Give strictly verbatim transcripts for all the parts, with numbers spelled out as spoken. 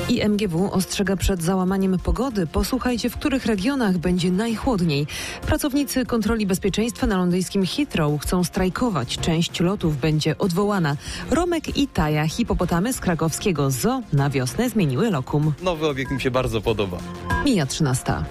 I M G W ostrzega przed załamaniem pogody. Posłuchajcie, w których regionach będzie najchłodniej. Pracownicy kontroli bezpieczeństwa na londyńskim Heathrow chcą strajkować. Część lotów będzie odwołana. Romek i Taja, hipopotamy z krakowskiego zoo, na wiosnę zmieniły lokum. Nowy obiekt mi się bardzo podoba. Mija trzynasta.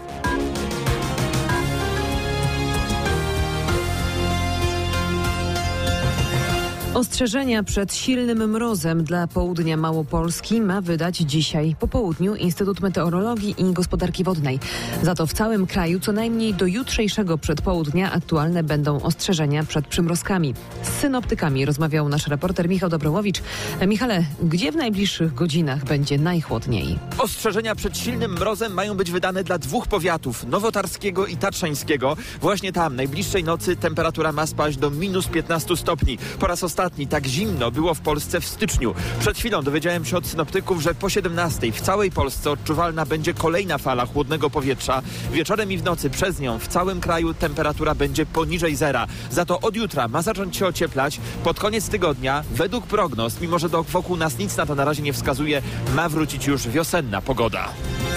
Ostrzeżenia przed silnym mrozem dla południa Małopolski ma wydać dzisiaj po południu Instytut Meteorologii i Gospodarki Wodnej. Za to w całym kraju co najmniej do jutrzejszego przedpołudnia aktualne będą ostrzeżenia przed przymrozkami. Z synoptykami rozmawiał nasz reporter Michał Dobrołowicz. Michale, gdzie w najbliższych godzinach będzie najchłodniej? Ostrzeżenia przed silnym mrozem mają być wydane dla dwóch powiatów, nowotarskiego i tatrzańskiego. Właśnie tam najbliższej nocy temperatura ma spaść do minus piętnaście stopni. Po raz ostatni tak zimno było w Polsce w styczniu. Przed chwilą dowiedziałem się od synoptyków, że po siedemnastej w całej Polsce odczuwalna będzie kolejna fala chłodnego powietrza. Wieczorem i w nocy przez nią w całym kraju temperatura będzie poniżej zera. Za to od jutra ma zacząć się ocieplać. Pod koniec tygodnia, według prognoz, mimo że do, wokół nas nic na to na razie nie wskazuje, ma wrócić już wiosenna pogoda.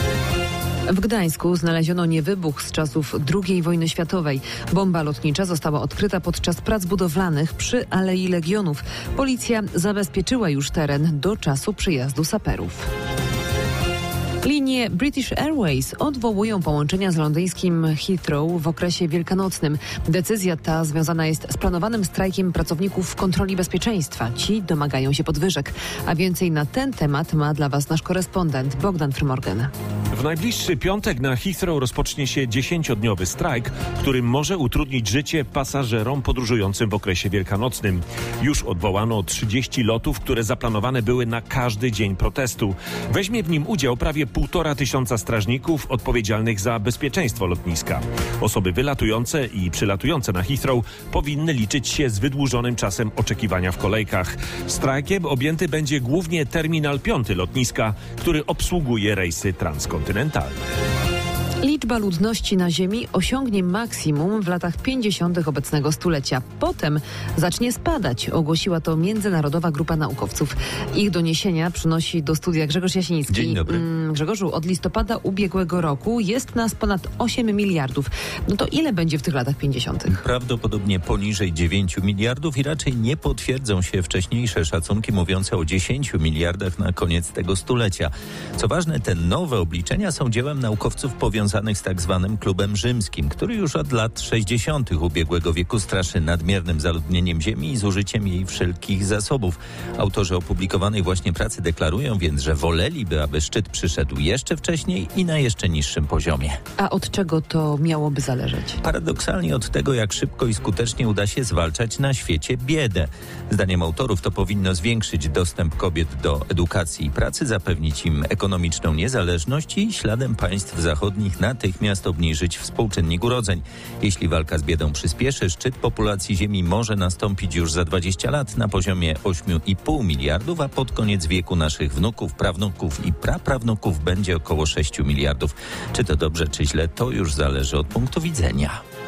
W Gdańsku znaleziono niewybuch z czasów drugiej wojny światowej. Bomba lotnicza została odkryta podczas prac budowlanych przy Alei Legionów. Policja zabezpieczyła już teren do czasu przyjazdu saperów. Linie British Airways odwołują połączenia z londyńskim Heathrow w okresie wielkanocnym. Decyzja ta związana jest z planowanym strajkiem pracowników kontroli bezpieczeństwa. Ci domagają się podwyżek. A więcej na ten temat ma dla Was nasz korespondent Bogdan Frymorgan. W najbliższy piątek na Heathrow rozpocznie się dziesięciodniowy strajk, który może utrudnić życie pasażerom podróżującym w okresie wielkanocnym. Już odwołano trzydzieści lotów, które zaplanowane były na każdy dzień protestu. Weźmie w nim udział prawie półtora tysiąca strażników odpowiedzialnych za bezpieczeństwo lotniska. Osoby wylatujące i przylatujące na Heathrow powinny liczyć się z wydłużonym czasem oczekiwania w kolejkach. Strajkiem objęty będzie głównie terminal piąty lotniska, który obsługuje rejsy transkontynentalne. Liczba ludności na Ziemi osiągnie maksimum w latach pięćdziesiątych obecnego stulecia. Potem zacznie spadać, ogłosiła to Międzynarodowa Grupa Naukowców. Ich doniesienia przynosi do studia Grzegorz Jasiński. Dzień dobry. Grzegorzu, od listopada ubiegłego roku jest nas ponad osiem miliardów. No to ile będzie w tych latach pięćdziesiątych? Prawdopodobnie poniżej dziewięciu miliardów i raczej nie potwierdzą się wcześniejsze szacunki mówiące o dziesięciu miliardach na koniec tego stulecia. Co ważne, te nowe obliczenia są dziełem naukowców powiązanych z tak zwanym klubem rzymskim, który już od lat sześćdziesiątych ubiegłego wieku straszy nadmiernym zaludnieniem Ziemi i zużyciem jej wszelkich zasobów. Autorzy opublikowanej właśnie pracy deklarują więc, że woleliby, aby szczyt przyszedł jeszcze wcześniej i na jeszcze niższym poziomie. A od czego to miałoby zależeć? Paradoksalnie od tego, jak szybko i skutecznie uda się zwalczać na świecie biedę. Zdaniem autorów to powinno zwiększyć dostęp kobiet do edukacji i pracy, zapewnić im ekonomiczną niezależność i śladem państw zachodnich natychmiast obniżyć współczynnik urodzeń. Jeśli walka z biedą przyspieszy, szczyt populacji Ziemi może nastąpić już za dwadzieścia lat na poziomie ośmiu i pół miliardów, a pod koniec wieku naszych wnuków, prawnuków i praprawnuków będzie około sześciu miliardów. Czy to dobrze, czy źle, to już zależy od punktu widzenia.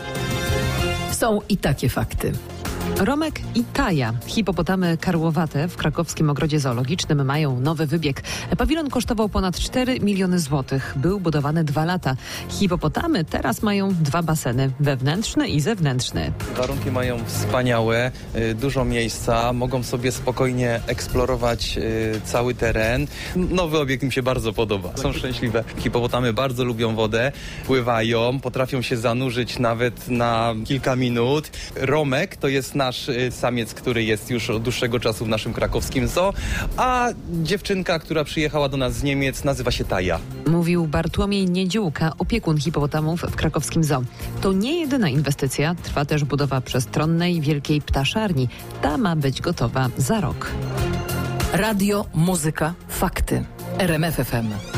Są i takie fakty. Romek i Taja, hipopotamy karłowate w krakowskim ogrodzie zoologicznym, mają nowy wybieg. Pawilon kosztował ponad cztery miliony złotych. Był budowany dwa lata. Hipopotamy teraz mają dwa baseny, wewnętrzny i zewnętrzny. Warunki mają wspaniałe, y, dużo miejsca, mogą sobie spokojnie eksplorować y, cały teren. Nowy obiekt mi się bardzo podoba. Są szczęśliwe. Hipopotamy bardzo lubią wodę, pływają, potrafią się zanurzyć nawet na kilka minut. Romek to jest nasz y, samiec, który jest już od dłuższego czasu w naszym krakowskim zoo, a dziewczynka, która przyjechała do nas z Niemiec, nazywa się Taja. Mówił Bartłomiej Niedziółka, opiekun hipopotamów w krakowskim zoo. To nie jedyna inwestycja, trwa też budowa przestronnej wielkiej ptaszarni. Ta ma być gotowa za rok. Radio, muzyka, fakty. R M F F M.